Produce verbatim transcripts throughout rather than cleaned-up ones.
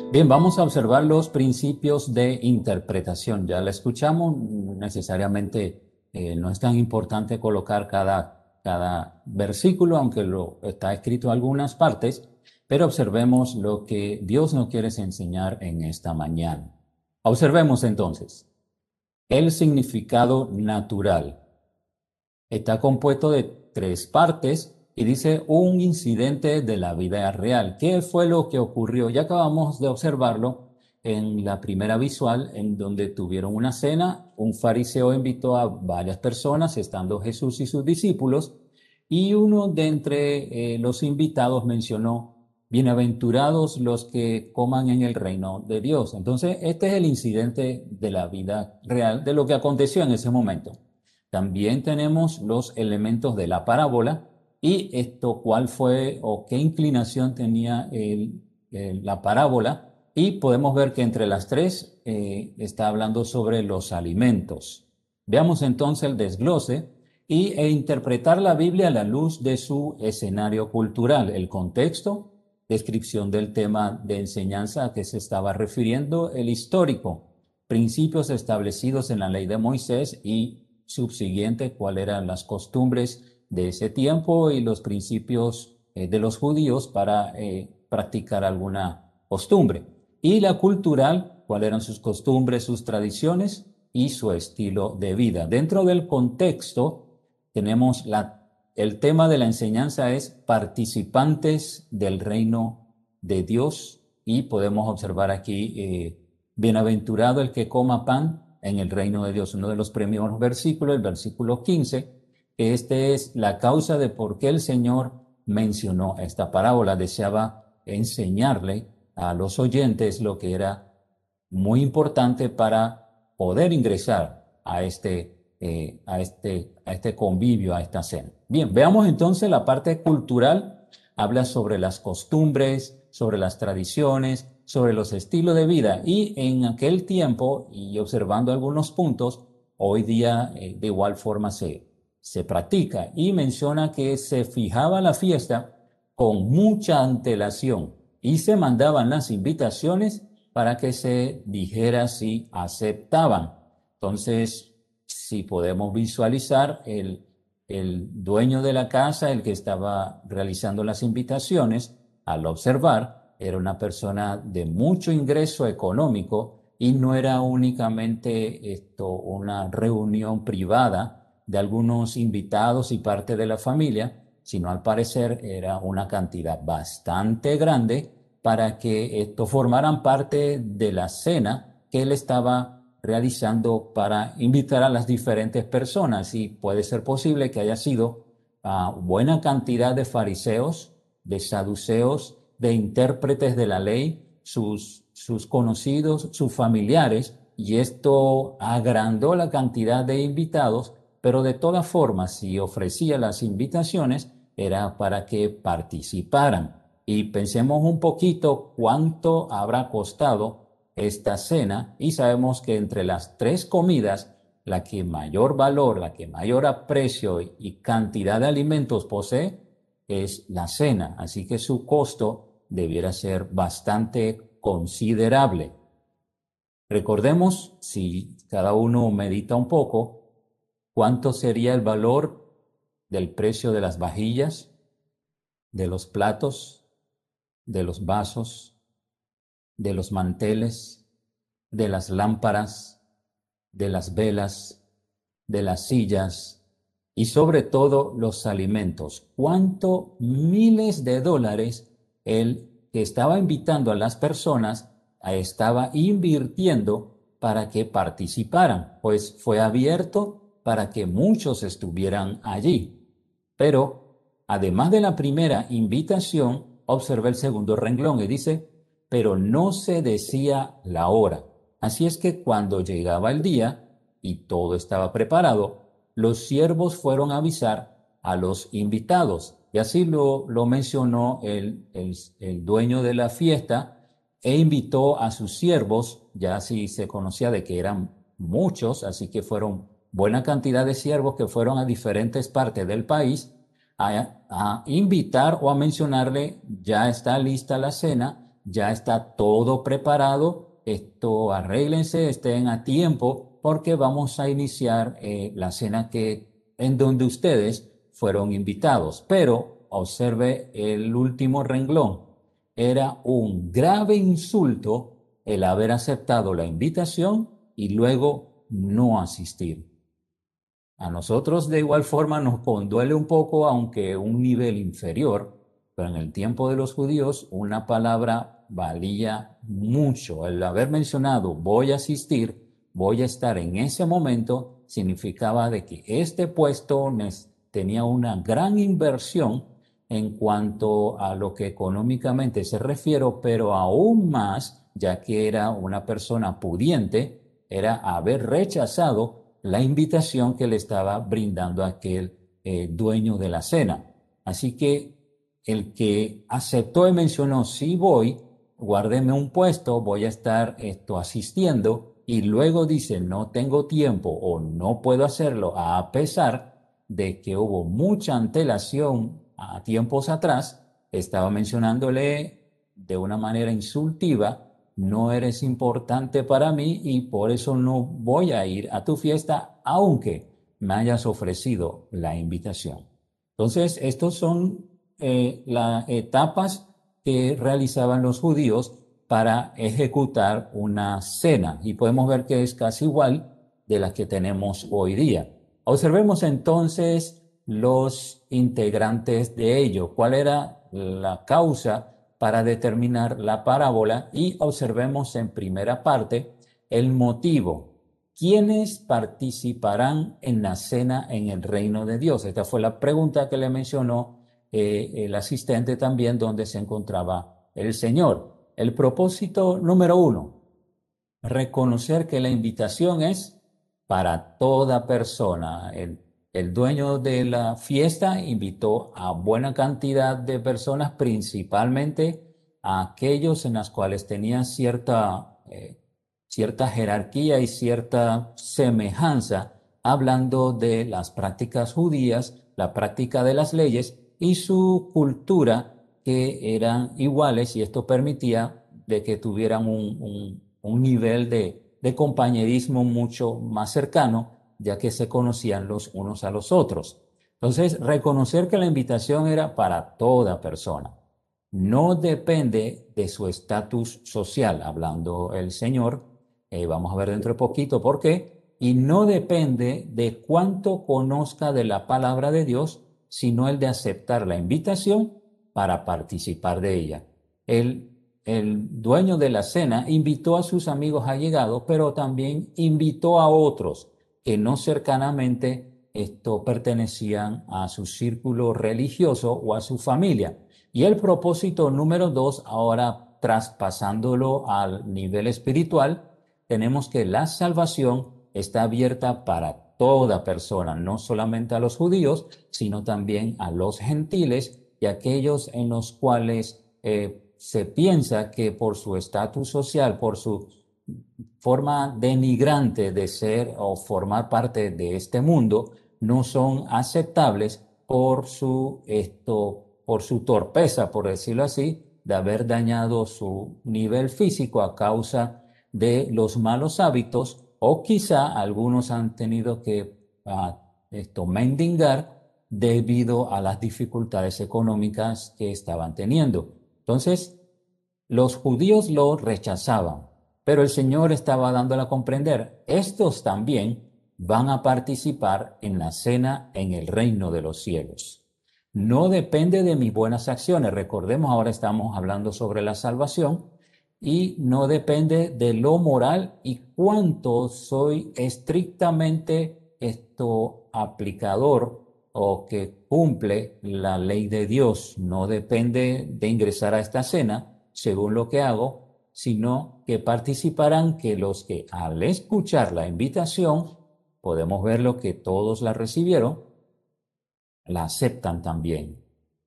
Bien, vamos a observar los principios de interpretación. Ya la escuchamos, necesariamente eh, no es tan importante colocar cada, cada versículo, aunque lo está escrito en algunas partes, pero observemos lo que Dios nos quiere enseñar en esta mañana. Observemos entonces el significado natural. Está compuesto de tres partes y dice un incidente de la vida real. ¿Qué fue lo que ocurrió? Ya acabamos de observarlo en la primera visual, en donde tuvieron una cena. Un fariseo invitó a varias personas, estando Jesús y sus discípulos, y uno de entre eh, los invitados mencionó: bienaventurados los que coman en el reino de Dios. Entonces, este es el incidente de la vida real, de lo que aconteció en ese momento. También tenemos los elementos de la parábola y esto, cuál fue o qué inclinación tenía el, el, la parábola. Y podemos ver que entre las tres eh, está hablando sobre los alimentos. Veamos entonces el desglose y, e interpretar la Biblia a la luz de su escenario cultural, el contexto, descripción del tema de enseñanza a que se estaba refiriendo, el histórico, principios establecidos en la ley de Moisés y subsiguiente, cuáles eran las costumbres de ese tiempo y los principios eh, de los judíos para eh, practicar alguna costumbre. Y la cultural, cuáles eran sus costumbres, sus tradiciones y su estilo de vida. Dentro del contexto tenemos la, el tema de la enseñanza es participantes del reino de Dios, y podemos observar aquí eh, bienaventurado el que coma pan en el reino de Dios. Uno de los primeros versículos, el versículo quince, este es la causa de por qué el Señor mencionó esta parábola. Deseaba enseñarle a los oyentes lo que era muy importante para poder ingresar a este, eh, a este, a este convivio, a esta cena. Bien, veamos entonces la parte cultural. Habla sobre las costumbres, sobre las tradiciones, sobre los estilos de vida. Y en aquel tiempo, y observando algunos puntos, hoy día eh, de igual forma se, se practica. Y menciona que se fijaba la fiesta con mucha antelación y se mandaban las invitaciones para que se dijera si aceptaban. Entonces, si podemos visualizar, el, el dueño de la casa, el que estaba realizando las invitaciones, al observar, era una persona de mucho ingreso económico y no era únicamente esto una reunión privada de algunos invitados y parte de la familia, sino al parecer era una cantidad bastante grande para que esto formaran parte de la cena que él estaba realizando para invitar a las diferentes personas. Y puede ser posible que haya sido uh, buena cantidad de fariseos, de saduceos, de intérpretes de la ley, sus, sus conocidos, sus familiares, y esto agrandó la cantidad de invitados, pero de todas formas, si ofrecía las invitaciones, era para que participaran. Y pensemos un poquito cuánto habrá costado esta cena, y sabemos que entre las tres comidas, la que mayor valor, la que mayor aprecio y cantidad de alimentos posee es la cena. Así que su costo debiera ser bastante considerable. Recordemos, si cada uno medita un poco, cuánto sería el valor del precio de las vajillas, de los platos, de los vasos, de los manteles, de las lámparas, de las velas, de las sillas y sobre todo los alimentos. ¿Cuánto miles de dólares el que estaba invitando a las personas estaba invirtiendo para que participaran? Pues fue abierto para que muchos estuvieran allí. Pero además de la primera invitación, observa el segundo renglón y dice: pero no se decía la hora. Así es que cuando llegaba el día y todo estaba preparado, los siervos fueron a avisar a los invitados. Y así lo, lo mencionó el, el, el dueño de la fiesta, e invitó a sus siervos. Ya así se conocía de que eran muchos, así que fueron buena cantidad de siervos que fueron a diferentes partes del país a, a invitar o a mencionarle: ya está lista la cena, ya está todo preparado, esto arréglense, estén a tiempo, porque vamos a iniciar eh, la cena que, en donde ustedes fueron invitados. Pero observe el último renglón. Era un grave insulto el haber aceptado la invitación y luego no asistir. A nosotros de igual forma nos conduele un poco, aunque un nivel inferior, pero en el tiempo de los judíos una palabra valía mucho. El haber mencionado voy a asistir, voy a estar en ese momento, significaba de que este puesto tenía una gran inversión en cuanto a lo que económicamente se refiere, pero aún más, ya que era una persona pudiente, era haber rechazado la invitación que le estaba brindando aquel eh, dueño de la cena. Así que el que aceptó y mencionó, sí voy, guárdeme un puesto, voy a estar esto, asistiendo, y luego dice, no tengo tiempo o no puedo hacerlo, a pesar de que hubo mucha antelación a tiempos atrás, estaba mencionándole de una manera insultiva, no eres importante para mí y por eso no voy a ir a tu fiesta, aunque me hayas ofrecido la invitación. Entonces, estos son eh, las etapas que realizaban los judíos para ejecutar una cena y podemos ver que es casi igual de la que tenemos hoy día. Observemos entonces los integrantes de ello. ¿Cuál era la causa para determinar la parábola? Y observemos en primera parte el motivo. ¿Quiénes participarán en la cena en el reino de Dios? Esta fue la pregunta que le mencionó eh, el asistente también donde se encontraba el Señor. El propósito número uno, reconocer que la invitación es para toda persona. El, el dueño de la fiesta invitó a buena cantidad de personas, principalmente a aquellos en las cuales tenían cierta, eh, cierta jerarquía y cierta semejanza, hablando de las prácticas judías, la práctica de las leyes y su cultura, que eran iguales, y esto permitía de que tuvieran un, un un nivel de, de compañerismo mucho más cercano, ya que se conocían los unos a los otros. Entonces, reconocer que la invitación era para toda persona. No depende de su estatus social, hablando el Señor, eh, vamos a ver dentro de poquito por qué, y no depende de cuánto conozca de la palabra de Dios, sino el de aceptar la invitación para participar de ella. El el dueño de la cena invitó a sus amigos allegados, pero también invitó a otros que no cercanamente esto pertenecían a su círculo religioso o a su familia. Y el propósito número dos, ahora traspasándolo al nivel espiritual, tenemos que la salvación está abierta para toda persona, no solamente a los judíos, sino también a los gentiles y aquellos en los cuales eh, se piensa que por su estatus social, por su forma denigrante de ser o formar parte de este mundo, no son aceptables por su, esto, por su torpeza, por decirlo así, de haber dañado su nivel físico a causa de los malos hábitos, o quizá algunos han tenido que uh, esto, mendigar debido a las dificultades económicas que estaban teniendo. Entonces, los judíos lo rechazaban, pero el Señor estaba dándole a comprender, estos también van a participar en la cena en el reino de los cielos. No depende de mis buenas acciones. Recordemos, ahora estamos hablando sobre la salvación y no depende de lo moral y cuánto soy estrictamente esto aplicador o que cumple la ley de Dios. No depende de ingresar a esta cena según lo que hago, sino que participarán que los que al escuchar la invitación, podemos ver lo que todos la recibieron, la aceptan también.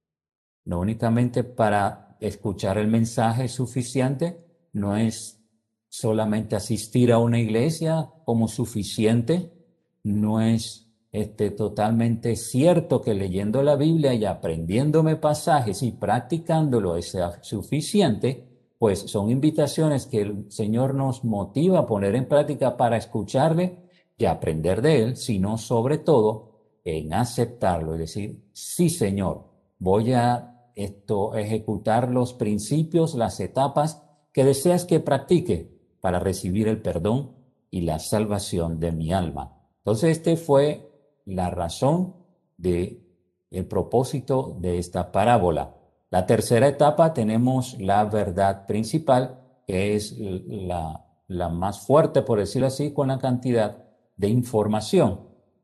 No únicamente para escuchar el mensaje es suficiente, no es solamente asistir a una iglesia como suficiente, no es este, totalmente cierto que leyendo la Biblia y aprendiéndome pasajes y practicándolo es suficiente, pues son invitaciones que el Señor nos motiva a poner en práctica para escucharle y aprender de Él, sino sobre todo en aceptarlo, es decir, sí, Señor, voy a esto, ejecutar los principios, las etapas que deseas que practique para recibir el perdón y la salvación de mi alma. Entonces, este fue la razón de el propósito de esta parábola. La tercera etapa tenemos la verdad principal, que es la, la más fuerte, por decirlo así, con la cantidad de información.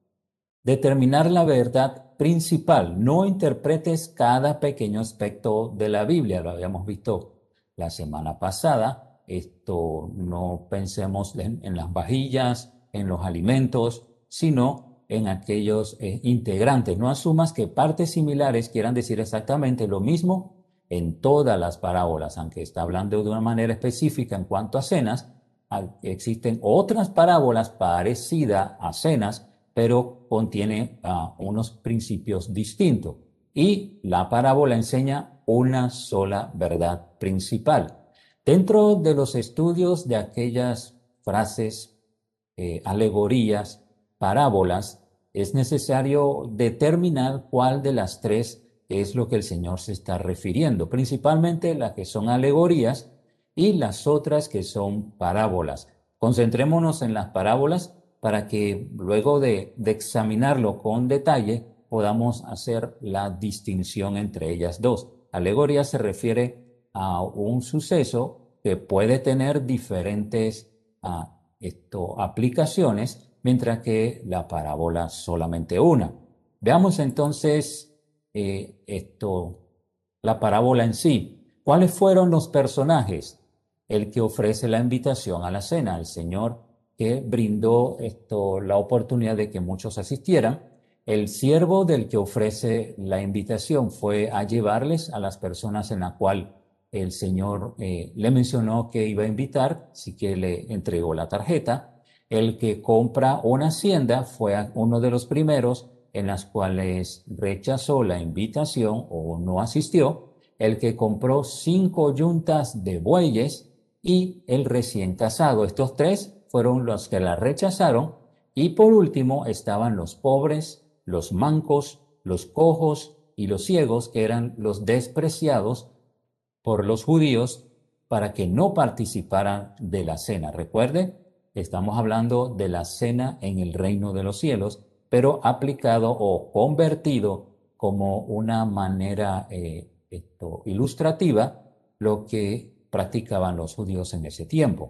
Determinar la verdad principal. No interpretes cada pequeño aspecto de la Biblia. Lo habíamos visto la semana pasada. Esto no pensemos en, en las vajillas, en los alimentos, sino en aquellos eh, integrantes. No asumas que partes similares quieran decir exactamente lo mismo en todas las parábolas, aunque está hablando de una manera específica en cuanto a cenas. Existen otras parábolas parecidas a cenas, pero contiene uh, unos principios distintos. Y la parábola enseña una sola verdad principal. Dentro de los estudios de aquellas frases, eh, alegorías, parábolas, es necesario determinar cuál de las tres es lo que el Señor se está refiriendo, principalmente las que son alegorías y las otras que son parábolas. Concentrémonos en las parábolas para que luego de, de examinarlo con detalle podamos hacer la distinción entre ellas dos. Alegoría se refiere a un suceso que puede tener diferentes uh, esto, aplicaciones, mientras que la parábola solamente una. Veamos entonces eh, esto, la parábola en sí. ¿Cuáles fueron los personajes? El que ofrece la invitación a la cena, el Señor que brindó esto, la oportunidad de que muchos asistieran. El siervo del que ofrece la invitación fue a llevarles a las personas en la cual el Señor eh, le mencionó que iba a invitar, así que le entregó la tarjeta. El que compra una hacienda fue uno de los primeros en las cuales rechazó la invitación o no asistió. El que compró cinco yuntas de bueyes y el recién casado. Estos tres fueron los que la rechazaron. Y por último estaban los pobres, los mancos, los cojos y los ciegos, que eran los despreciados por los judíos para que no participaran de la cena. Recuerde, estamos hablando de la cena en el reino de los cielos, pero aplicado o convertido como una manera eh, esto, ilustrativa lo que practicaban los judíos en ese tiempo.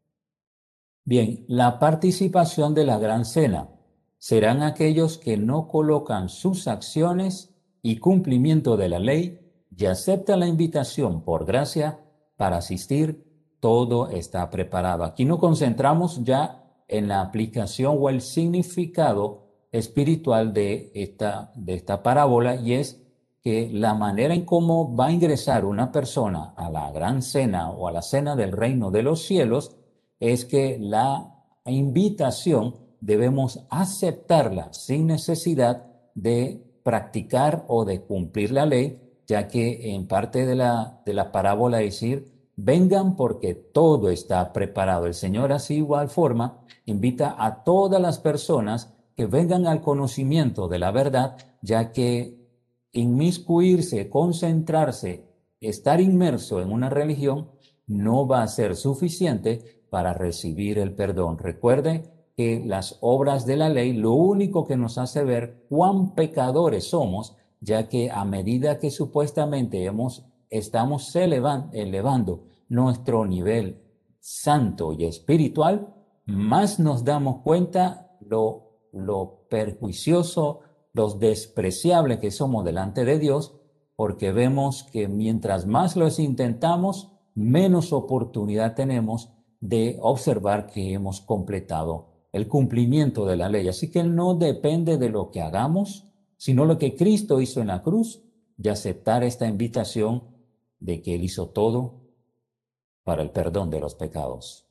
Bien, la participación de la gran cena serán aquellos que no colocan sus acciones y cumplimiento de la ley y aceptan la invitación por gracia para asistir. Todo está preparado. Aquí nos concentramos ya en la aplicación o el significado espiritual de esta, de esta parábola, y es que la manera en cómo va a ingresar una persona a la gran cena o a la cena del reino de los cielos es que la invitación debemos aceptarla sin necesidad de practicar o de cumplir la ley, ya que en parte de la, de la parábola decir, vengan porque todo está preparado. El Señor así igual forma invita a todas las personas que vengan al conocimiento de la verdad, ya que inmiscuirse, concentrarse, estar inmerso en una religión no va a ser suficiente para recibir el perdón. Recuerde que las obras de la ley lo único que nos hace ver cuán pecadores somos, ya que a medida que supuestamente hemos, estamos elevando, elevando nuestro nivel santo y espiritual, más nos damos cuenta lo, lo perjuicioso, los despreciables que somos delante de Dios, porque vemos que mientras más los intentamos, menos oportunidad tenemos de observar que hemos completado el cumplimiento de la ley. Así que no depende de lo que hagamos, sino lo que Cristo hizo en la cruz, y aceptar esta invitación de que Él hizo todo para el perdón de los pecados.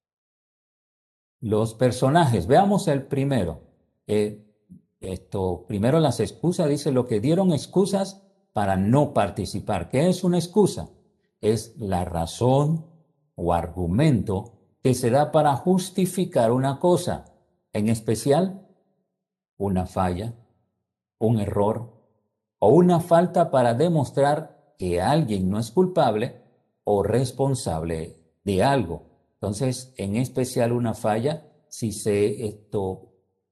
Los personajes, veamos el primero. Eh, esto, primero las excusas, dice lo que dieron excusas para no participar. ¿Qué es una excusa? es la razón o argumento que se da para justificar una cosa, en especial una falla, un error o una falta para demostrar que alguien no es culpable o responsable de algo. Entonces, en especial una falla, si se, esto,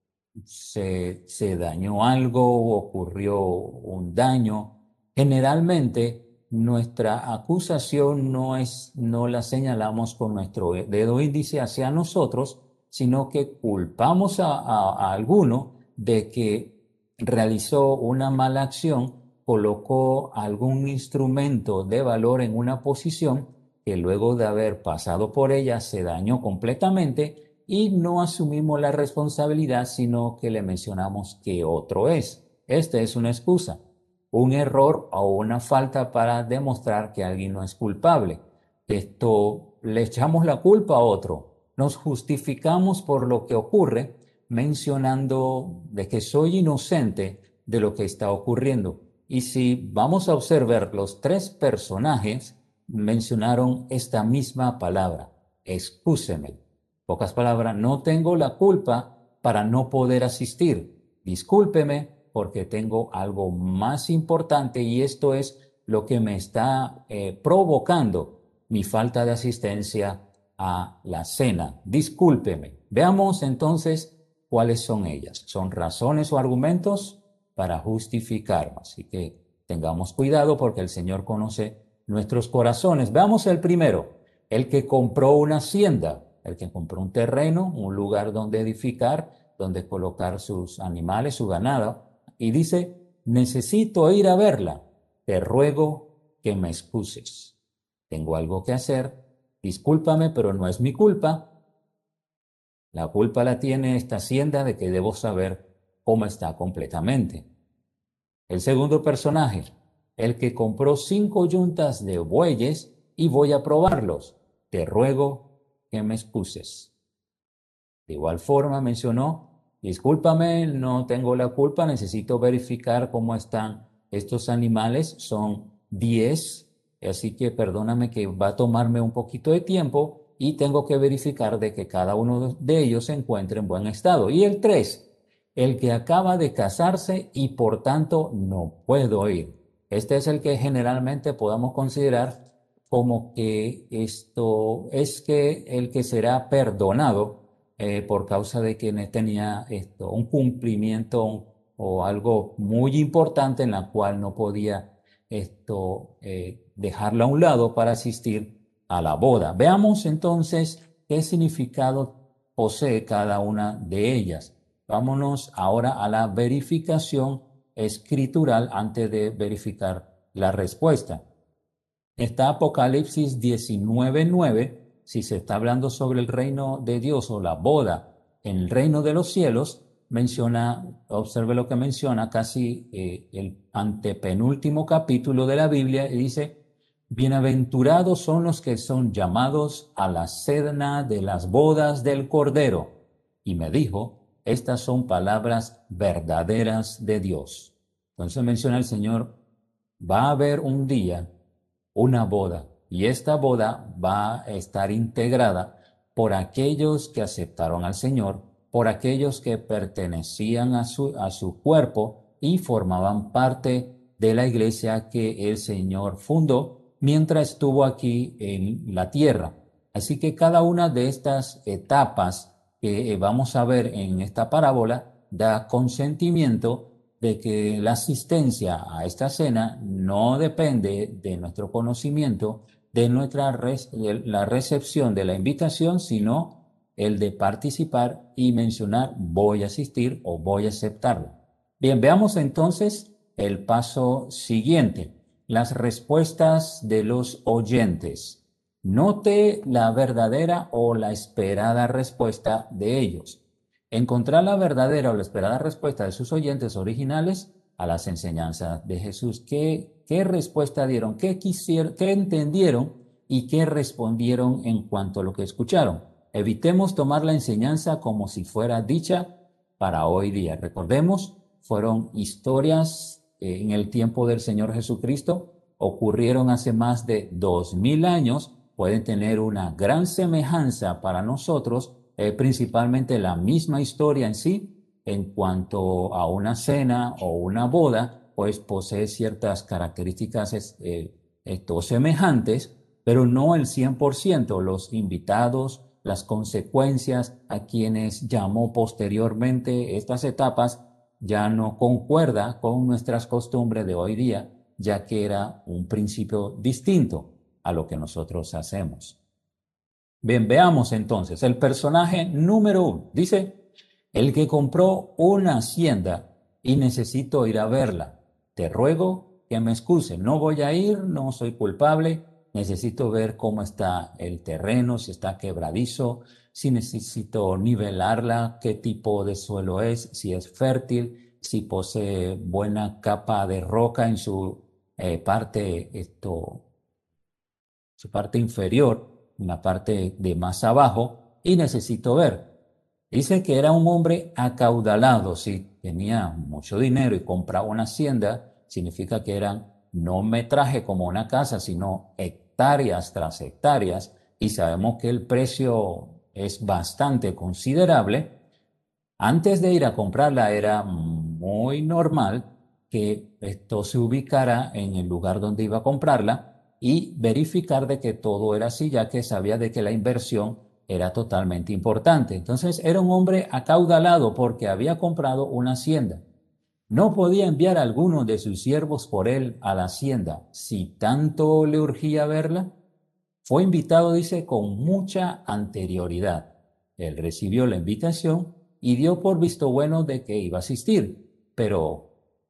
se, se dañó algo o ocurrió un daño, generalmente nuestra acusación no es, no la señalamos con nuestro dedo índice hacia nosotros, sino que culpamos a, a, a alguno de que realizó una mala acción, colocó algún instrumento de valor en una posición que luego de haber pasado por ella se dañó completamente y no asumimos la responsabilidad, sino que le mencionamos que otro es. Esta es una excusa, un error o una falta para demostrar que alguien no es culpable. Esto le echamos la culpa a otro, nos justificamos por lo que ocurre mencionando de que soy inocente de lo que está ocurriendo. Y si vamos a observar, los tres personajes mencionaron esta misma palabra, excúseme. Pocas palabras, no tengo la culpa para no poder asistir. Discúlpeme porque tengo algo más importante y esto es lo que me está eh, provocando mi falta de asistencia a la cena. Discúlpeme. Veamos entonces cuáles son ellas. Son razones o argumentos para justificar. Así que tengamos cuidado porque el Señor conoce nuestros corazones. Veamos el primero, el que compró una hacienda, el que compró un terreno, un lugar donde edificar, donde colocar sus animales, su ganado, y dice, necesito ir a verla, te ruego que me excuses. Tengo algo que hacer, discúlpame, pero no es mi culpa. La culpa la tiene esta hacienda de que debo saber cómo está completamente. El segundo personaje, el que compró cinco yuntas de bueyes y voy a probarlos. Te ruego que me excuses. De igual forma mencionó, discúlpame, no tengo la culpa, necesito verificar cómo están estos animales. Son diez, así que perdóname que va a tomarme un poquito de tiempo y tengo que verificar de que cada uno de ellos se encuentre en buen estado. Y el tres, el que acaba de casarse y por tanto no puedo ir. Este es el que generalmente podamos considerar como que esto es que el que será perdonado eh, por causa de que tenía esto, un cumplimiento o algo muy importante en la cual no podía esto eh, dejarla a un lado para asistir a la boda. Veamos entonces qué significado posee cada una de ellas. Vámonos ahora a la verificación escritural antes de verificar la respuesta. Está Apocalipsis diecinueve nueve, si se está hablando sobre el reino de Dios o la boda en el reino de los cielos, menciona, observe lo que menciona casi eh, el antepenúltimo capítulo de la Biblia y dice, bienaventurados son los que son llamados a la cena de las bodas del Cordero. Y me dijo, estas son palabras verdaderas de Dios. Entonces menciona el Señor, va a haber un día una boda, y esta boda va a estar integrada por aquellos que aceptaron al Señor, por aquellos que pertenecían a su, a su cuerpo y formaban parte de la iglesia que el Señor fundó mientras estuvo aquí en la tierra. Así que cada una de estas etapas que vamos a ver en esta parábola da consentimiento de que la asistencia a esta cena no depende de nuestro conocimiento, de nuestra res, de la recepción de la invitación, sino el de participar y mencionar voy a asistir o voy a aceptarlo. Bien, veamos entonces el paso siguiente, las respuestas de los oyentes. Note la verdadera o la esperada respuesta de ellos. Encontrar la verdadera o la esperada respuesta de sus oyentes originales a las enseñanzas de Jesús. ¿Qué, qué respuesta dieron? ¿Qué quisieron? ¿Qué entendieron? ¿Y qué respondieron en cuanto a lo que escucharon? Evitemos tomar la enseñanza como si fuera dicha para hoy día. Recordemos, fueron historias eh, en el tiempo del Señor Jesucristo ocurrieron hace más de dos mil años, pueden tener una gran semejanza para nosotros, eh, principalmente la misma historia en sí, en cuanto a una cena o una boda, pues posee ciertas características eh, esto, semejantes, pero no el cien por ciento. Los invitados, las consecuencias a quienes llamó posteriormente estas etapas, ya no concuerda con nuestras costumbres de hoy día, ya que era un principio distinto a lo que nosotros hacemos. Bien, veamos entonces el personaje número uno. Dice, el que compró una hacienda y necesito ir a verla. Te ruego que me excuse, no voy a ir, no soy culpable, necesito ver cómo está el terreno, si está quebradizo, si necesito nivelarla, qué tipo de suelo es, si es fértil, si posee buena capa de roca en su eh, parte, esto, su parte inferior, en la parte de más abajo, y necesito ver. Dice que era un hombre acaudalado, si tenía mucho dinero y compraba una hacienda, significa que eran no metraje como una casa, sino hectáreas tras hectáreas, y sabemos que el precio es bastante considerable. Antes de ir a comprarla era muy normal que esto se ubicara en el lugar donde iba a comprarla y verificar de que todo era así, ya que sabía de que la inversión era totalmente importante. Entonces era un hombre acaudalado porque había comprado una hacienda. No podía enviar a alguno de sus siervos por él a la hacienda, si tanto le urgía verla. Fue invitado, dice, con mucha anterioridad. Él recibió la invitación y dio por visto bueno de que iba a asistir, pero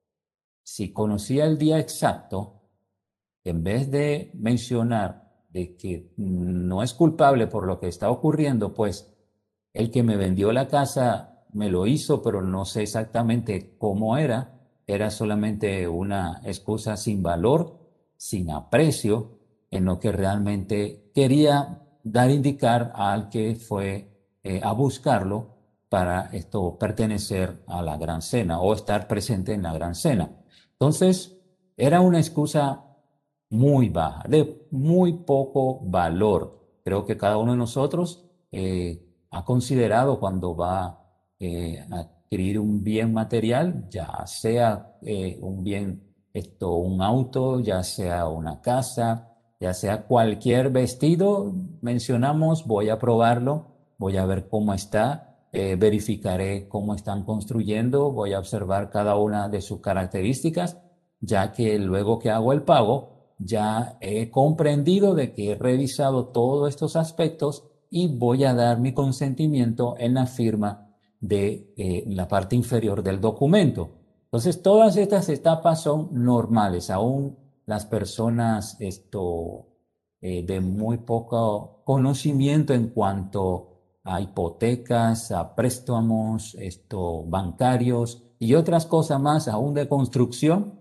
si conocía el día exacto, en vez de mencionar de que no es culpable por lo que está ocurriendo, pues el que me vendió la casa me lo hizo, pero no sé exactamente cómo era, era solamente una excusa sin valor, sin aprecio, en lo que realmente quería dar a indicar al que fue eh, a buscarlo para esto pertenecer a la gran cena o estar presente en la gran cena. Entonces, era una excusa muy baja, de muy poco valor. Creo que cada uno de nosotros eh, ha considerado cuando va eh, a adquirir un bien material, ya sea eh, un bien, esto, un auto, ya sea una casa, ya sea cualquier vestido, mencionamos, voy a probarlo, voy a ver cómo está, eh, verificaré cómo están construyendo, voy a observar cada una de sus características, ya que luego que hago el pago, ya he comprendido de que he revisado todos estos aspectos y voy a dar mi consentimiento en la firma de eh, la parte inferior del documento. Entonces, todas estas etapas son normales. Aún las personas esto, eh, de muy poco conocimiento en cuanto a hipotecas, a préstamos esto, bancarios y otras cosas más, aún de construcción,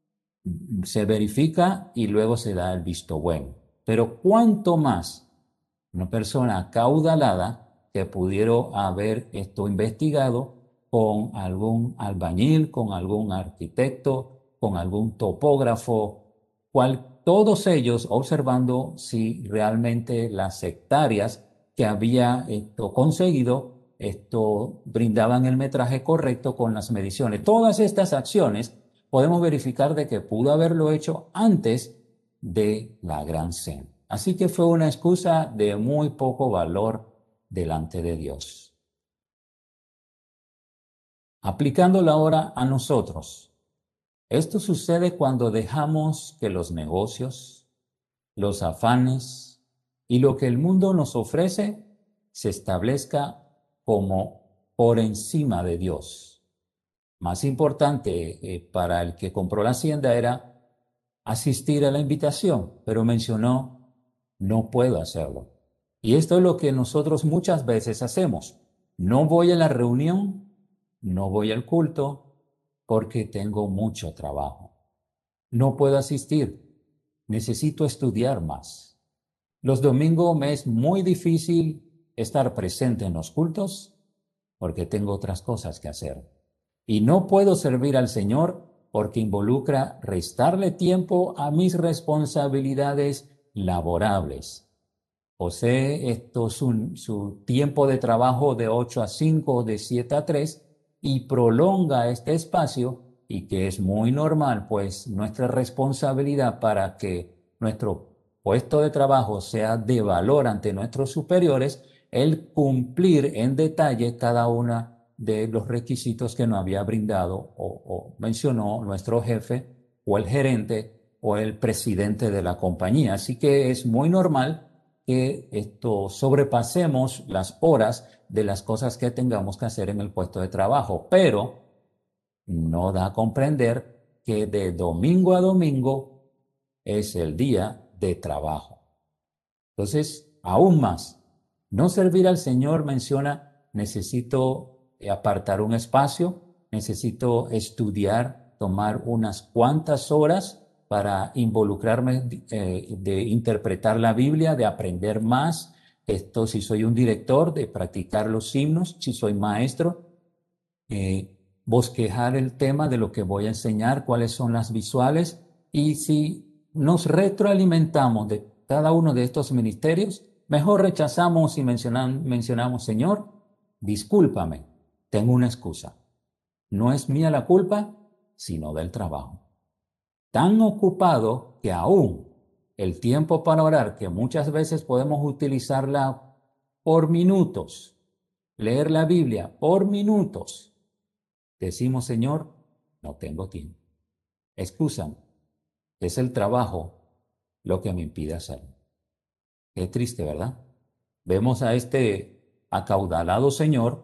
se verifica y luego se da el visto bueno. Pero cuánto más una persona acaudalada que pudieron haber esto investigado con algún albañil, con algún arquitecto, con algún topógrafo, cual, todos ellos observando si realmente las hectáreas que había esto conseguido esto brindaban el metraje correcto con las mediciones. Todas estas acciones podemos verificar de que pudo haberlo hecho antes de la gran cena. Así que fue una excusa de muy poco valor delante de Dios. Aplicándola ahora a nosotros. Esto sucede cuando dejamos que los negocios, los afanes y lo que el mundo nos ofrece se establezca como por encima de Dios. Más importante eh, para el que compró la hacienda era asistir a la invitación, pero mencionó, no puedo hacerlo. Y esto es lo que nosotros muchas veces hacemos. No voy a la reunión, no voy al culto, porque tengo mucho trabajo. No puedo asistir, necesito estudiar más. Los domingos me es muy difícil estar presente en los cultos porque tengo otras cosas que hacer. Y no puedo servir al Señor porque involucra restarle tiempo a mis responsabilidades laborables. Posee esto su, su tiempo de trabajo de ocho a cinco o de siete a tres y prolonga este espacio, y que es muy normal, pues nuestra responsabilidad para que nuestro puesto de trabajo sea de valor ante nuestros superiores, el cumplir en detalle cada una de los requisitos que nos había brindado o, o mencionó nuestro jefe o el gerente o el presidente de la compañía. Así que es muy normal que esto sobrepasemos las horas de las cosas que tengamos que hacer en el puesto de trabajo, pero no da a comprender que de domingo a domingo es el día de trabajo. Entonces, aún más, no servir al Señor menciona, necesito apartar un espacio, necesito estudiar, tomar unas cuantas horas para involucrarme, eh, de interpretar la Biblia, de aprender más. Esto, si soy un director, de practicar los himnos, si soy maestro, eh, bosquejar el tema de lo que voy a enseñar, cuáles son las visuales, y si nos retroalimentamos de cada uno de estos ministerios, mejor rechazamos y mencionan, mencionamos, Señor, discúlpame, tengo una excusa. No es mía la culpa, sino del trabajo. Tan ocupado que aún el tiempo para orar, que muchas veces podemos utilizarla por minutos, leer la Biblia por minutos, decimos, Señor, no tengo tiempo. Excúsame, es el trabajo lo que me impide hacerlo. Qué triste, ¿verdad? Vemos a este acaudalado señor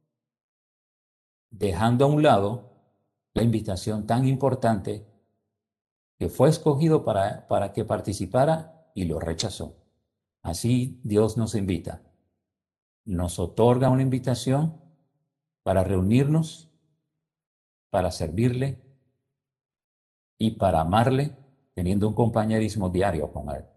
dejando a un lado la invitación tan importante que fue escogido para, para que participara, y lo rechazó. Así Dios nos invita. Nos otorga una invitación para reunirnos, para servirle y para amarle, teniendo un compañerismo diario con Él.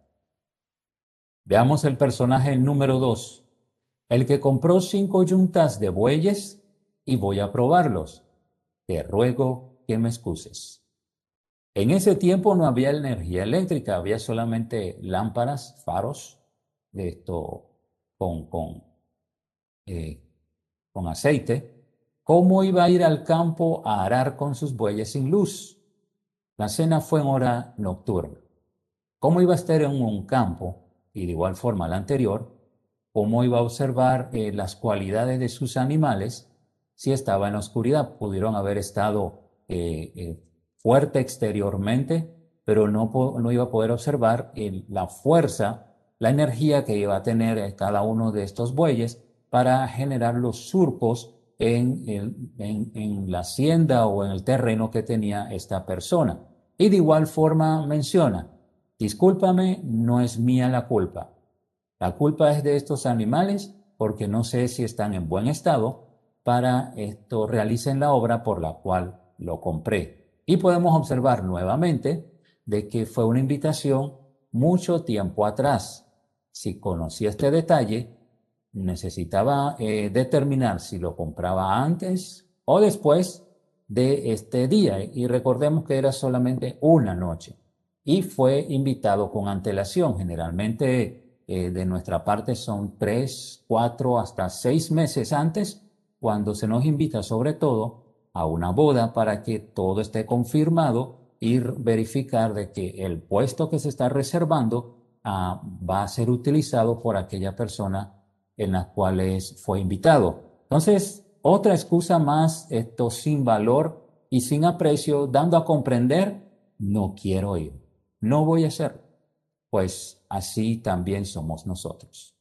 Veamos el personaje número dos. El que compró cinco yuntas de bueyes y voy a probarlos. Te ruego que me excuses. En ese tiempo no había energía eléctrica, había solamente lámparas, faros, de esto con, con, eh, con aceite. ¿Cómo iba a ir al campo a arar con sus bueyes sin luz? La cena fue en hora nocturna. ¿Cómo iba a estar en un campo? Y de igual forma la anterior, ¿cómo iba a observar eh, las cualidades de sus animales si estaba en la oscuridad? Pudieron haber estado eh, eh, fuerte exteriormente, pero no, no iba a poder observar eh, la fuerza, la energía que iba a tener cada uno de estos bueyes para generar los surcos en, el, en, en la hacienda o en el terreno que tenía esta persona. Y de igual forma menciona, discúlpame, no es mía la culpa. La culpa es de estos animales porque no sé si están en buen estado para esto realicen la obra por la cual lo compré. Y podemos observar nuevamente de que fue una invitación mucho tiempo atrás. Si conocía este detalle, necesitaba eh, determinar si lo compraba antes o después de este día. Y recordemos que era solamente una noche. Y fue invitado con antelación. Generalmente eh, de nuestra parte son tres, cuatro, hasta seis meses antes, cuando se nos invita sobre todo a una boda para que todo esté confirmado y verificar de que el puesto que se está reservando ah, va a ser utilizado por aquella persona en la cual es, fue invitado. Entonces, otra excusa más, esto sin valor y sin aprecio, dando a comprender, no quiero ir, no voy a hacerlo. Pues así también somos nosotros.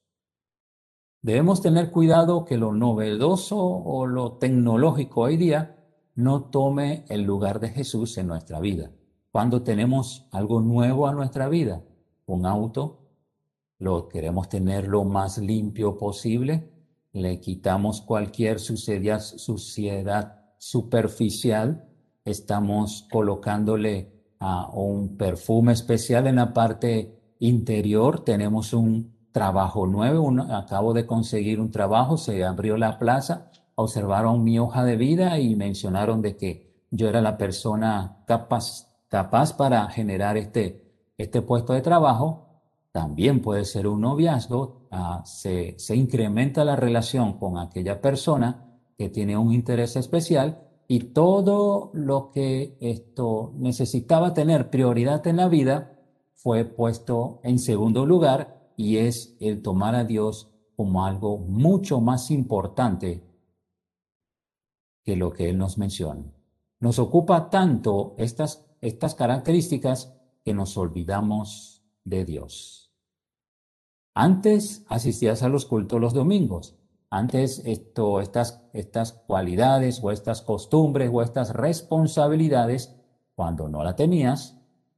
Debemos tener cuidado que lo novedoso o lo tecnológico hoy día no tome el lugar de Jesús en nuestra vida. Cuando tenemos algo nuevo a nuestra vida, un auto, lo queremos tener lo más limpio posible, le quitamos cualquier suciedad, suciedad superficial, estamos colocándole a un perfume especial en la parte interior, tenemos un trabajo nuevo, un, acabo de conseguir un trabajo, se abrió la plaza, observaron mi hoja de vida y mencionaron de que yo era la persona capaz, capaz para generar este, este puesto de trabajo. También puede ser un noviazgo, ah, se, se incrementa la relación con aquella persona que tiene un interés especial y todo lo que esto necesitaba tener prioridad en la vida fue puesto en segundo lugar y es el tomar a Dios como algo mucho más importante que lo que Él nos menciona. Nos ocupa tanto estas, estas características que nos olvidamos de Dios. Antes asistías a los cultos los domingos. Antes esto, estas, estas cualidades o estas costumbres o estas responsabilidades, cuando no la tenías,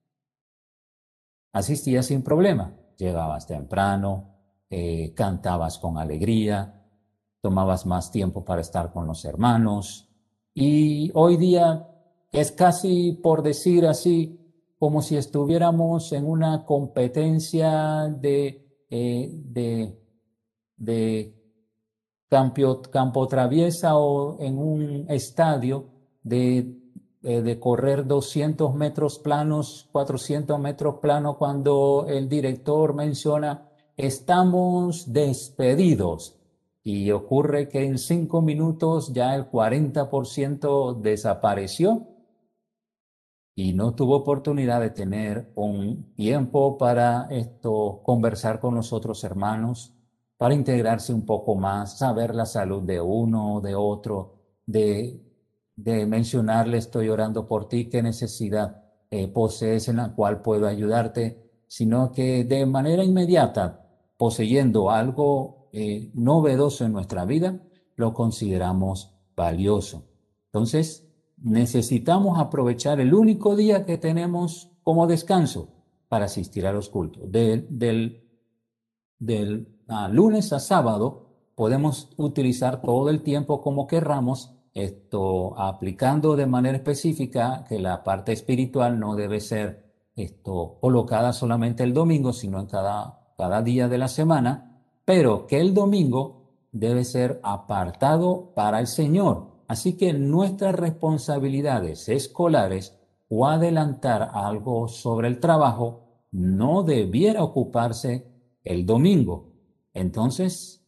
asistías sin problema. Llegabas temprano, eh, cantabas con alegría, tomabas más tiempo para estar con los hermanos. Y hoy día es casi, por decir así, como si estuviéramos en una competencia de, eh, de, de campo, campo traviesa o en un estadio de, eh, de correr doscientos metros planos, cuatrocientos metros planos, cuando el director menciona, estamos despedidos. Y ocurre que en cinco minutos ya el cuarenta por ciento desapareció y no tuvo oportunidad de tener un tiempo para esto, conversar con los otros hermanos, para integrarse un poco más, saber la salud de uno, de otro, de, de mencionarle, estoy orando por ti, qué necesidad eh, posees en la cual puedo ayudarte, sino que de manera inmediata, poseyendo algo eh, novedoso en nuestra vida, lo consideramos valioso. Entonces, necesitamos aprovechar el único día que tenemos como descanso para asistir a los cultos. De- del del ah, lunes a sábado podemos utilizar todo el tiempo como querramos, esto aplicando de manera específica que la parte espiritual no debe ser esto colocada solamente el domingo, sino en cada, cada día de la semana, pero que el domingo debe ser apartado para el Señor. Así que nuestras responsabilidades escolares o adelantar algo sobre el trabajo no debiera ocuparse el domingo. Entonces,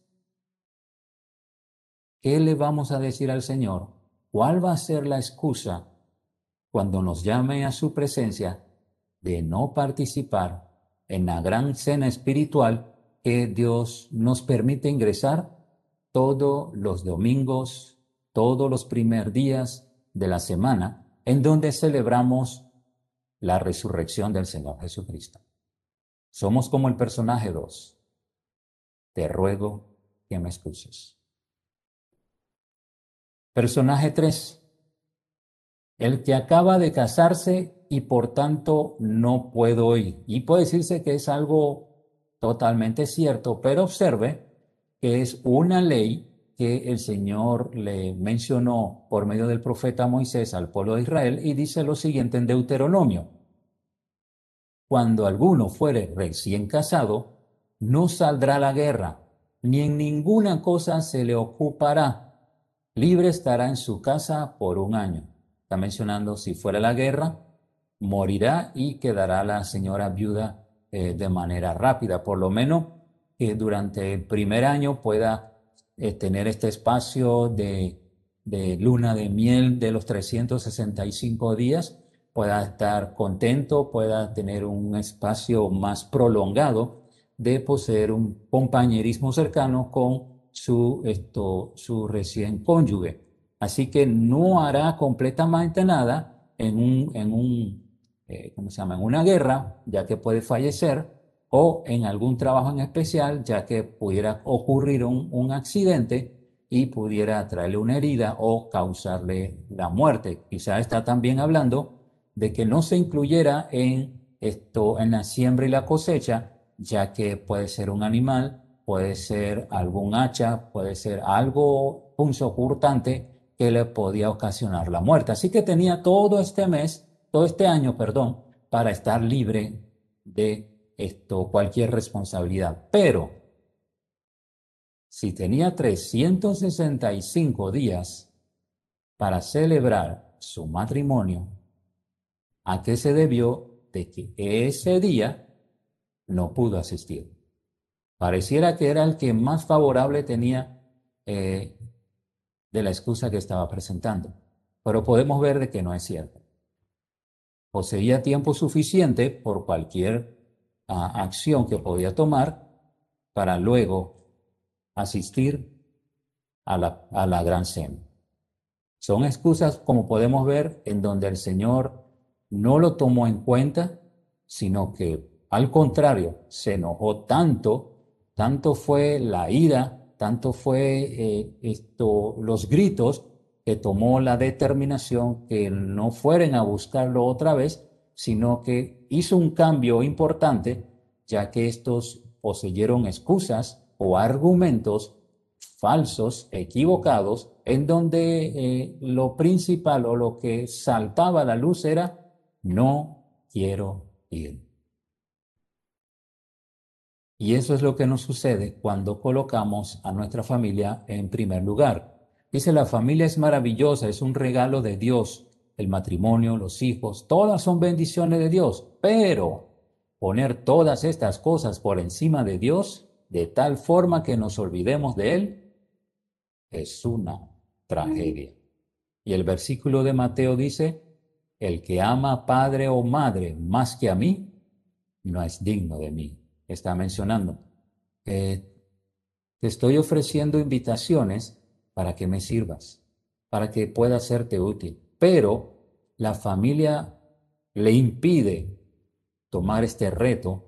¿qué le vamos a decir al Señor? ¿Cuál va a ser la excusa cuando nos llame a su presencia de no participar en la gran cena espiritual que Dios nos permite ingresar todos los domingos, todos los primeros días de la semana, en donde celebramos la resurrección del Señor Jesucristo? Somos como el personaje dos. Te ruego que me excuses. Personaje tres. El que acaba de casarse y por tanto no puedo ir. Y puede decirse que es algo totalmente cierto, pero observe que es una ley que el Señor le mencionó por medio del profeta Moisés al pueblo de Israel y dice lo siguiente en Deuteronomio. Cuando alguno fuere recién casado, no saldrá a la guerra, ni en ninguna cosa se le ocupará. Libre estará en su casa por un año. Está mencionando si fuera la guerra, morirá y quedará la señora viuda eh, de manera rápida. Por lo menos que durante el primer año pueda eh, tener este espacio de, de luna de miel de los trescientos sesenta y cinco días, pueda estar contento, pueda tener un espacio más prolongado de poseer un compañerismo cercano con su, esto, su recién cónyuge. Así que no hará completamente nada en un, en un eh, ¿cómo se llama? En una guerra, ya que puede fallecer, o en algún trabajo en especial, ya que pudiera ocurrir un, un accidente y pudiera traerle una herida o causarle la muerte. Quizá está también hablando de que no se incluyera en esto, en la siembra y la cosecha, ya que puede ser un animal, puede ser algún hacha, puede ser algo punzocortante que le podía ocasionar la muerte. Así que tenía todo este mes, todo este año, perdón, para estar libre de esto, cualquier responsabilidad. Pero si tenía trescientos sesenta y cinco días para celebrar su matrimonio, ¿a qué se debió de que ese día no pudo asistir? Pareciera que era el que más favorable tenía eh, de la excusa que estaba presentando, pero podemos ver de que no es cierto. Poseía tiempo suficiente por cualquier ah, acción que podía tomar para luego asistir a la, a la gran cena. Son excusas, como podemos ver, en donde el Señor no lo tomó en cuenta, sino que al contrario, se enojó tanto, tanto fue la ira, tanto fue eh, esto, los gritos, que tomó la determinación que no fueren a buscarlo otra vez, sino que hizo un cambio importante, ya que estos poseyeron excusas o argumentos falsos, equivocados, en donde eh, lo principal o lo que saltaba a la luz era: no quiero ir. Y eso es lo que nos sucede cuando colocamos a nuestra familia en primer lugar. Dice: la familia es maravillosa, es un regalo de Dios. El matrimonio, los hijos, todas son bendiciones de Dios, pero poner todas estas cosas por encima de Dios, de tal forma que nos olvidemos de Él, es una tragedia. Y el versículo de Mateo dice: el que ama a padre o madre más que a mí, no es digno de mí. Está mencionando, eh, te estoy ofreciendo invitaciones para que me sirvas, para que pueda serte útil, pero la familia le impide tomar este reto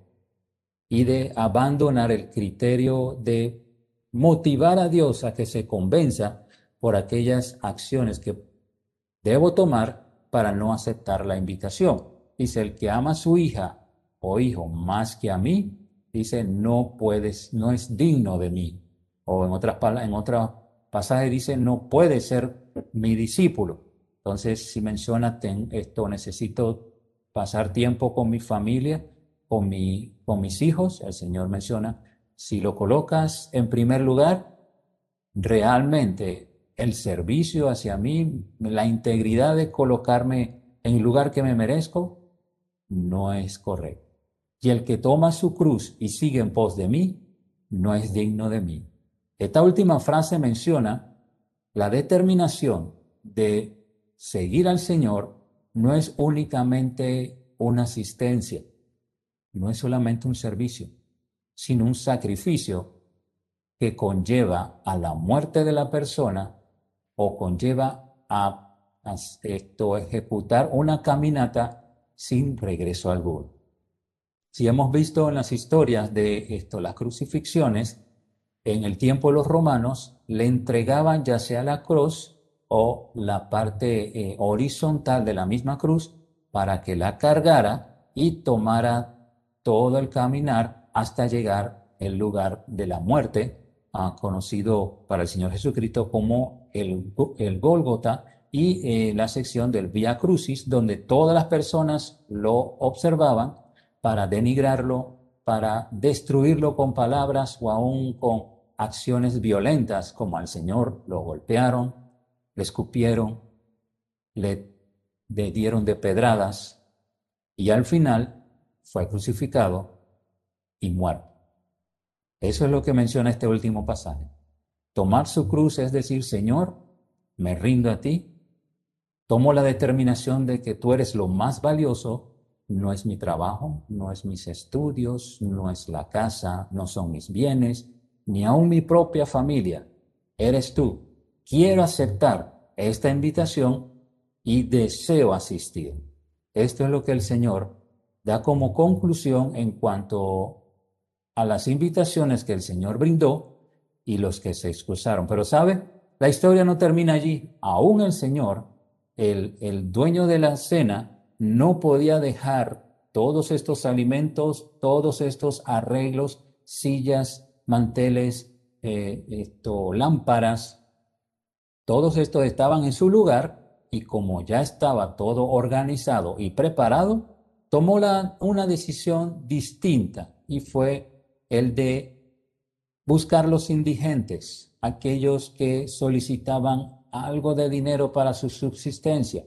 y de abandonar el criterio de motivar a Dios a que se convenza por aquellas acciones que debo tomar para no aceptar la invitación. Dice: el que ama a su hija o hijo más que a mí, dice, no puedes, no es digno de mí. O en otras palabras, en otro pasaje dice: no puede ser mi discípulo. Entonces, si menciona ten, esto, necesito pasar tiempo con mi familia, con, mi, con mis hijos, el Señor menciona: si lo colocas en primer lugar, realmente el servicio hacia mí, la integridad de colocarme en el lugar que me merezco, no es correcto. Y el que toma su cruz y sigue en pos de mí, no es digno de mí. Esta última frase menciona la determinación de seguir al Señor. No es únicamente una asistencia, no es solamente un servicio, sino un sacrificio que conlleva a la muerte de la persona o conlleva a, a esto, ejecutar una caminata sin regreso alguno. Si hemos visto en las historias de esto, las crucifixiones, en el tiempo de los romanos le entregaban ya sea la cruz o la parte eh, horizontal de la misma cruz para que la cargara y tomara todo el caminar hasta llegar al lugar de la muerte, ah, conocido para el Señor Jesucristo como el, el Gólgota, y eh, la sección del Vía Crucis, donde todas las personas lo observaban para denigrarlo, para destruirlo con palabras o aún con acciones violentas, como al Señor lo golpearon, le escupieron, le, le dieron de pedradas y al final fue crucificado y muerto. Eso es lo que menciona este último pasaje. Tomar su cruz es decir: Señor, me rindo a ti, tomo la determinación de que tú eres lo más valioso. No es mi trabajo, no es mis estudios, no es la casa, no son mis bienes, ni aun mi propia familia. Eres tú. Quiero aceptar esta invitación y deseo asistir. Esto es lo que el Señor da como conclusión en cuanto a las invitaciones que el Señor brindó y los que se excusaron. Pero ¿sabe? La historia no termina allí. Aún el Señor, el, el dueño de la cena, no podía dejar todos estos alimentos, todos estos arreglos, sillas, manteles, eh, esto, lámparas, todos estos estaban en su lugar, y como ya estaba todo organizado y preparado, tomó la, una decisión distinta, y fue el de buscar los indigentes, aquellos que solicitaban algo de dinero para su subsistencia,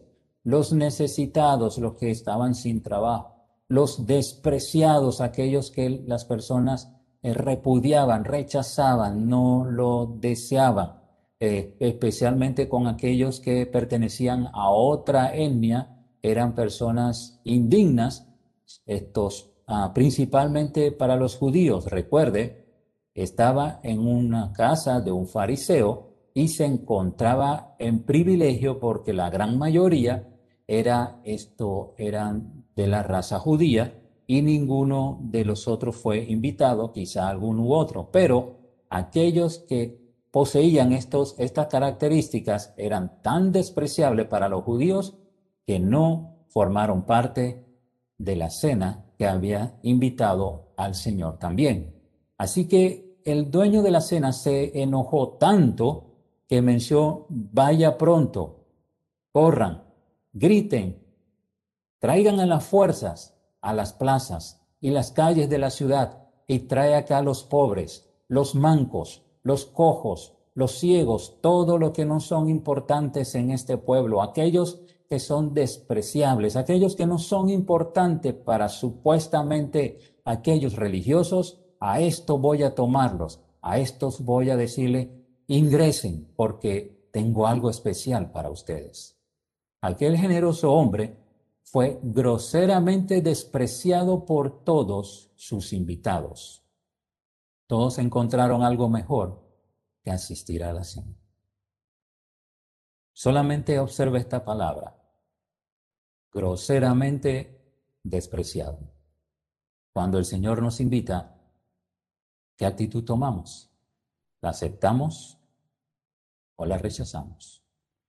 los necesitados, los que estaban sin trabajo, los despreciados, aquellos que las personas eh, repudiaban, rechazaban, no lo deseaban, eh, especialmente con aquellos que pertenecían a otra etnia, eran personas indignas, estos, ah, principalmente para los judíos. Recuerde, estaba en una casa de un fariseo y se encontraba en privilegio porque la gran mayoría era esto, eran de la raza judía y ninguno de los otros fue invitado, quizá algún u otro, pero aquellos que poseían estos, estas características eran tan despreciables para los judíos que no formaron parte de la cena que había invitado al Señor también. Así que el dueño de la cena se enojó tanto que mencionó: vaya pronto, corran, griten, traigan a las fuerzas a las plazas y las calles de la ciudad y trae acá los pobres, los mancos, los cojos, los ciegos, todo lo que no son importantes en este pueblo, aquellos que son despreciables, aquellos que no son importantes para supuestamente aquellos religiosos. A esto voy a tomarlos, a estos voy a decirle: ingresen porque tengo algo especial para ustedes. Aquel generoso hombre fue groseramente despreciado por todos sus invitados. Todos encontraron algo mejor que asistir a la cena. Solamente observa esta palabra: groseramente despreciado. Cuando el Señor nos invita, ¿qué actitud tomamos? ¿La aceptamos o la rechazamos?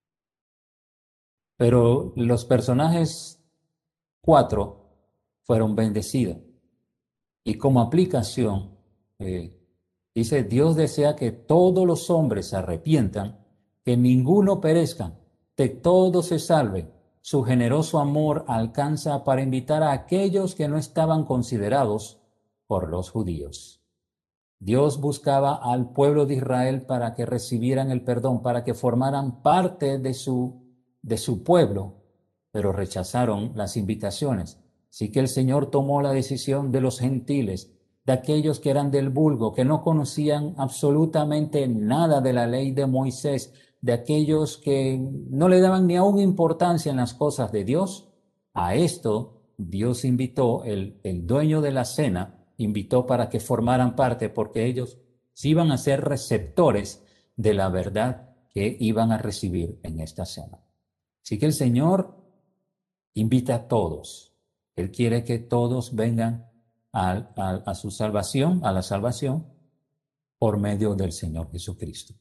Pero los personajes cuatro fueron bendecidos. Y como aplicación, eh, dice: Dios desea que todos los hombres se arrepientan, que ninguno perezca, que todos se salven. Su generoso amor alcanza para invitar a aquellos que no estaban considerados por los judíos. Dios buscaba al pueblo de Israel para que recibieran el perdón, para que formaran parte de su, de su pueblo, pero rechazaron las invitaciones. Así que el Señor tomó la decisión de los gentiles, de aquellos que eran del vulgo, que no conocían absolutamente nada de la ley de Moisés, de aquellos que no le daban ni aún importancia en las cosas de Dios. A esto Dios invitó, el, el dueño de la cena, invitó para que formaran parte, porque ellos sí iban a ser receptores de la verdad que iban a recibir en esta cena. Así que el Señor invita a todos. Él quiere que todos vengan a, a, a su salvación, a la salvación, por medio del Señor Jesucristo.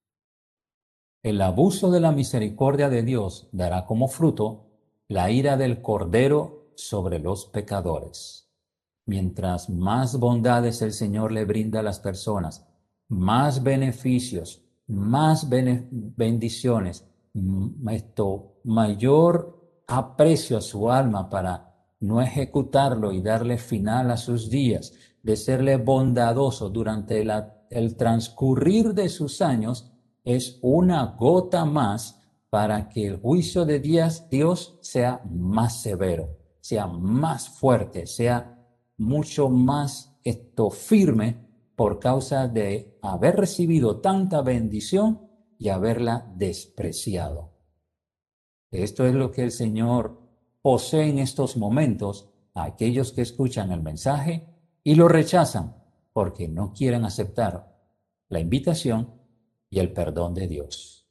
El abuso de la misericordia de Dios dará como fruto la ira del Cordero sobre los pecadores. Mientras más bondades el Señor le brinda a las personas, más beneficios, más bene bendiciones, esto, mayor aprecio a su alma para no ejecutarlo y darle final a sus días, de serle bondadoso durante la, el transcurrir de sus años, es una gota más para que el juicio de Dios, Dios sea más severo, sea más fuerte, sea mucho más esto firme por causa de haber recibido tanta bendición y haberla despreciado. Esto es lo que el Señor posee en estos momentos a aquellos que escuchan el mensaje y lo rechazan porque no quieren aceptar la invitación y el perdón de Dios.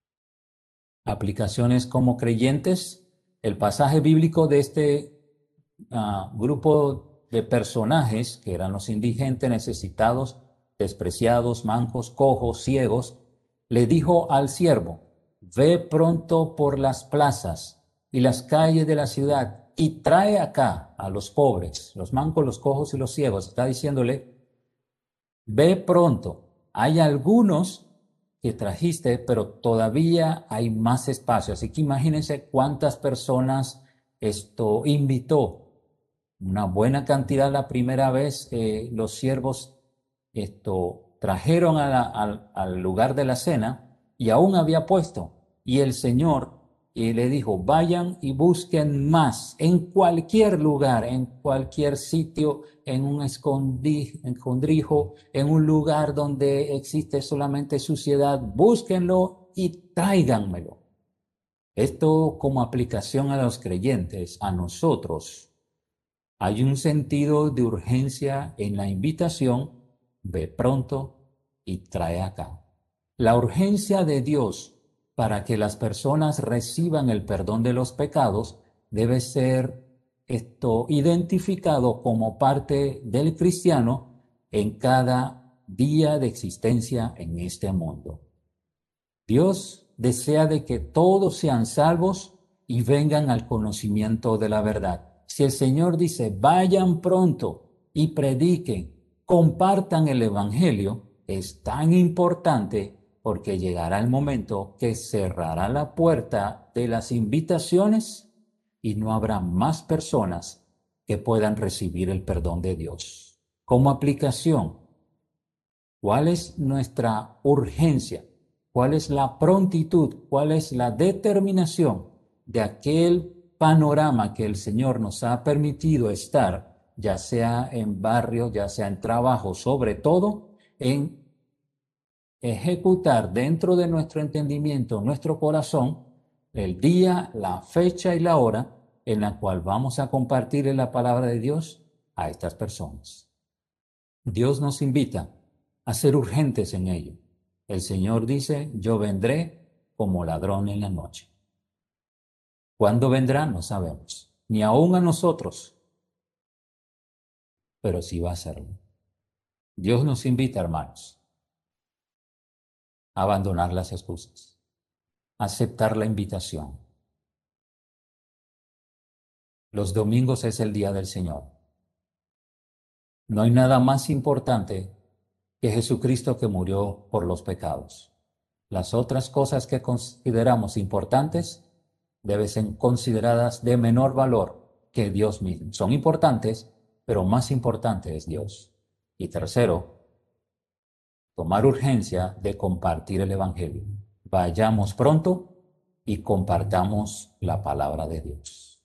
Aplicaciones como creyentes. El pasaje bíblico de este uh, grupo de personajes, que eran los indigentes, necesitados, despreciados, mancos, cojos, ciegos, le dijo al siervo: ve pronto por las plazas y las calles de la ciudad y trae acá a los pobres, los mancos, los cojos y los ciegos. Está diciéndole: ve pronto. Hay algunos que trajiste, pero todavía hay más espacio. Así que imagínense cuántas personas esto invitó. Una buena cantidad la primera vez. Eh, los siervos esto trajeron a la, al, al lugar de la cena y aún había puesto. Y el Señor y le dijo, vayan y busquen más en cualquier lugar, en cualquier sitio, en un escondi- escondrijo, en un lugar donde existe solamente suciedad, búsquenlo y tráiganmelo. Esto como aplicación a los creyentes, a nosotros. Hay un sentido de urgencia en la invitación, ve pronto y trae acá. La urgencia de Dios para que las personas reciban el perdón de los pecados debe ser esto identificado como parte del cristiano en cada día de existencia en este mundo. Dios desea de que todos sean salvos y vengan al conocimiento de la verdad. Si el Señor dice, vayan pronto y prediquen, compartan el Evangelio, es tan importante porque llegará el momento que cerrará la puerta de las invitaciones y no habrá más personas que puedan recibir el perdón de Dios. Como aplicación, ¿cuál es nuestra urgencia? ¿Cuál es la prontitud? ¿Cuál es la determinación de aquel panorama que el Señor nos ha permitido estar, ya sea en barrio, ya sea en trabajo, sobre todo en ejecutar dentro de nuestro entendimiento, nuestro corazón, el día, la fecha y la hora en la cual vamos a compartir la palabra de Dios a estas personas? Dios nos invita a ser urgentes en ello. El Señor dice, yo vendré como ladrón en la noche. ¿Cuándo vendrá? No sabemos, ni aún a nosotros, pero sí va a hacerlo. Dios nos invita, hermanos, a abandonar las excusas, a aceptar la invitación. Los domingos es el día del Señor. No hay nada más importante que Jesucristo que murió por los pecados. Las otras cosas que consideramos importantes deben ser consideradas de menor valor que Dios mismo. Son importantes, pero más importante es Dios. Y tercero, tomar urgencia de compartir el Evangelio. Vayamos pronto y compartamos la palabra de Dios.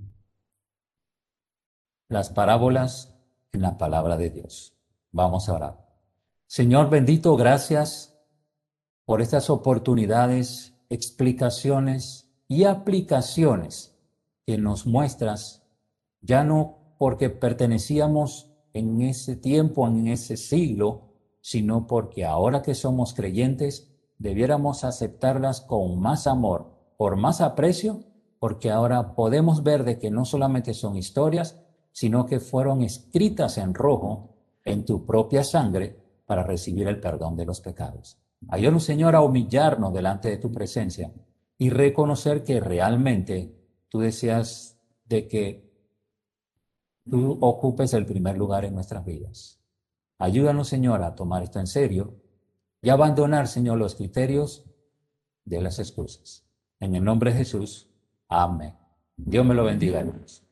Las parábolas en la palabra de Dios. Vamos a orar. Señor bendito, gracias por estas oportunidades, explicaciones y aplicaciones que nos muestras, ya no porque pertenecíamos en ese tiempo, en ese siglo, sino porque ahora que somos creyentes, debiéramos aceptarlas con más amor, por más aprecio, porque ahora podemos ver de que no solamente son historias, sino que fueron escritas en rojo en tu propia sangre para recibir el perdón de los pecados. Ayúdanos, Señor, a humillarnos delante de tu presencia y reconocer que realmente tú deseas de que tú ocupes el primer lugar en nuestras vidas. Ayúdanos, Señor, a tomar esto en serio y abandonar, Señor, los criterios de las excusas. En el nombre de Jesús, amén. Dios me lo bendiga, hermanos.